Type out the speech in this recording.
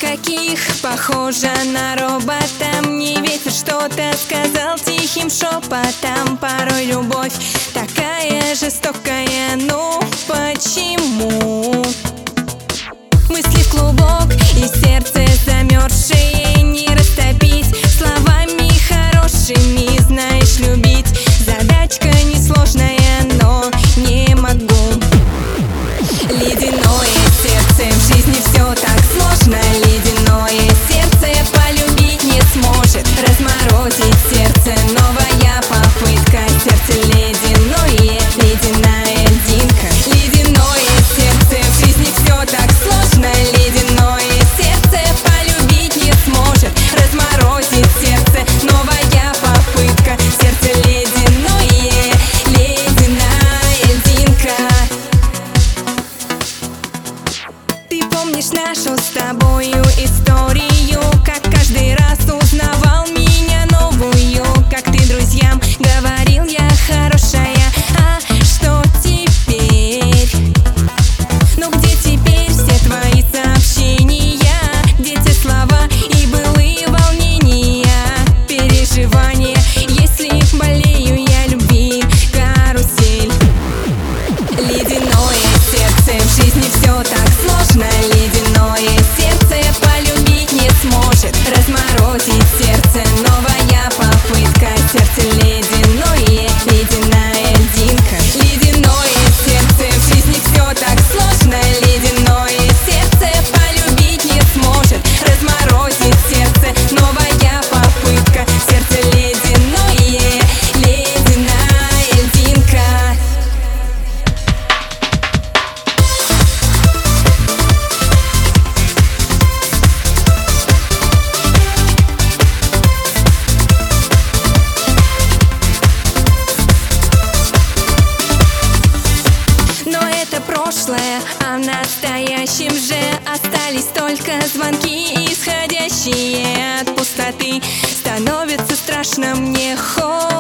никаких, похожа на робота. Мне ветер что-то сказал тихим шепотом. Порой любовь такая жестокая, ну почему? Мысли в клубок и сердце замерзшее не растопить словами хорошими. Знаешь, любить задачка несложная, но не могу. Ледяное сердце, в жизни все так сложно. Ледяное сердце полюбить не сможет. Разморозить сердце, новая попытка. Сердце ледяное, ледяная льдинка. Ледяное сердце, в жизни все так сложно. Ледяное сердце полюбить не сможет. Разморозить сердце, новая попытка. Сердце ледяное, ледяная льдинка. Ты помнишь нашу с тобою историю, как каждый раз узнавал меня новую, как ты друзьям говорил: я хорошая, а что теперь? Ну где теперь все твои сообщения? Где те слова и былые волнения, переживания, если болею я любви, карусель? Ледяное сердце, в жизни все так сложно. Ледяное сердце полюбить не сможет. Разморозить сердце, новая попытка. Сердце ледяное, ледяная льдинка. Ледяное сердце, в жизни все так сложно. Ледяное сердце полюбить не сможет. Разморозить сердце, новая попытка. Сердце ледяное, ледяная льдинка. Но это прошлое, а в настоящем же остались только звонки исходящие от пустоты. Становится страшно мне,